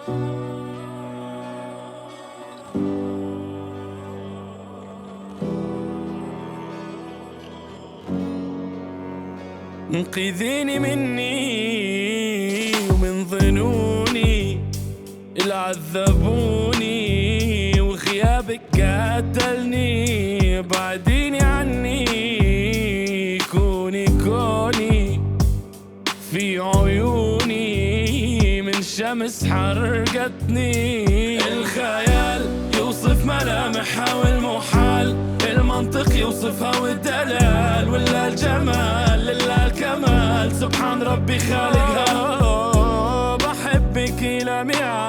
انقذيني مني ومن ظنوني اللي عذبوني، وغيابك قتلني. بعديني عني كوني كوني في عيوني، من شمس حرقتني. الخيال يوصف ملامحها والمحال، المنطق يوصفها والدلال، ولا الجمال لله الكمال، سبحان ربي خالقها. بحبك إلى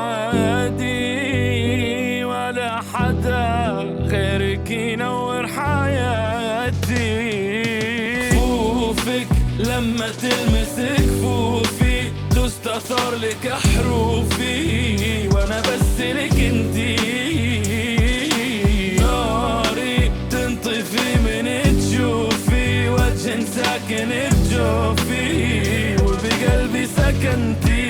ميعادي، ولا حدا غيرك ينور حياتي. كفوفك لما تلمس كفوفي، تستثار لك حروفي، وانا بس لك انتي. ناري تنطفي من تشوفي، وجه ساكن بجوفي، وبقلبي سكنتي.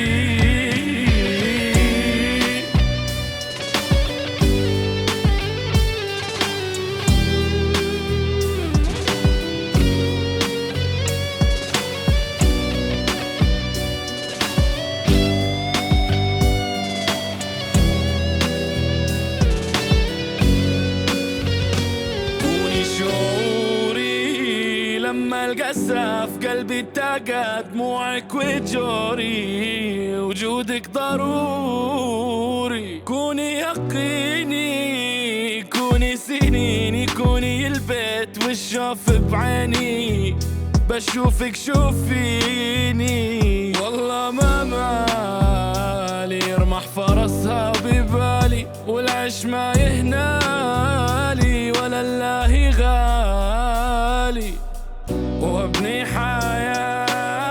لما القسى في قلبي اتقى دموعك وجوري، وجودك ضروري. كوني يقيني، كوني سنيني، كوني البيت والشوف بعيني. بشوفك شوفيني، والله ما مالي يرمح فرسها ببالي، والعش ما يهنالي، ولا الله غالي. وابني حياة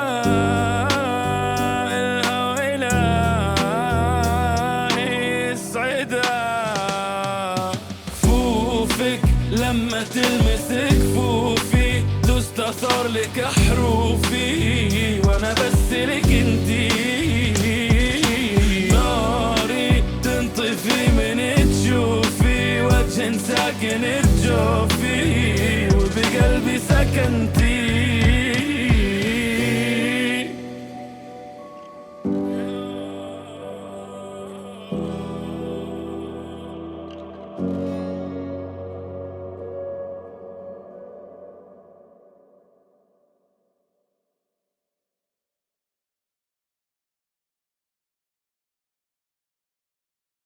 إلها وإلهي يسعدها. كفوفك لما تلمس كفوفي، تستثار لك حروفي، وانا بس لك انتي. ناري تنطفي من تشوفي، وجه ساكن بجوفي، وبقلبي سكنتي.